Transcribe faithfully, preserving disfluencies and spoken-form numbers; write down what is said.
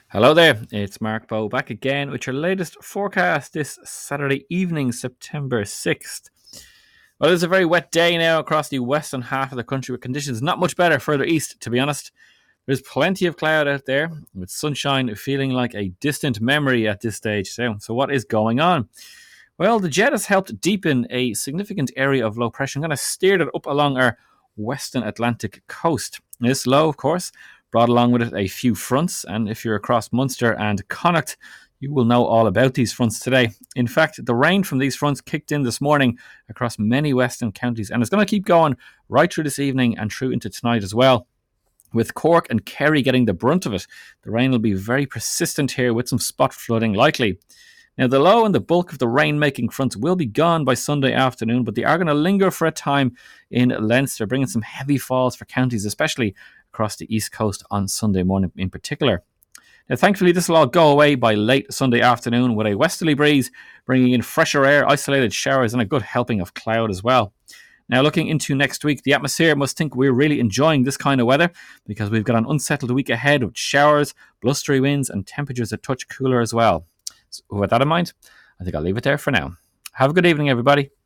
Hello there, it's Mark Bow back again with your latest forecast this Saturday evening, September sixth. Well, it's a very wet day now across the western half of the country with conditions not much better further east, to be honest. There's plenty of cloud out there with sunshine feeling like a distant memory at this stage. So, so what is going on? Well, the jet has helped deepen a significant area of low pressure and kind of steered it up along our western Atlantic coast. This low, of course, brought along with it a few fronts, and if you're across Munster and Connacht, you will know all about these fronts today. In fact, the rain from these fronts kicked in this morning across many western counties, and it's going to keep going right through this evening and through into tonight as well. With Cork and Kerry getting the brunt of it, the rain will be very persistent here with some spot flooding likely. Now, the low and the bulk of the rain-making fronts will be gone by Sunday afternoon, but they are going to linger for a time in Leinster, bringing some heavy falls for counties, especially across the east coast on Sunday morning in particular. Now, thankfully, this will all go away by late Sunday afternoon with a westerly breeze, bringing in fresher air, isolated showers, and a good helping of cloud as well. Now, looking into next week, the atmosphere must think we're really enjoying this kind of weather because we've got an unsettled week ahead with showers, blustery winds, and temperatures a touch cooler as well. So with that in mind, I think I'll leave it there for now. Have a good evening, everybody.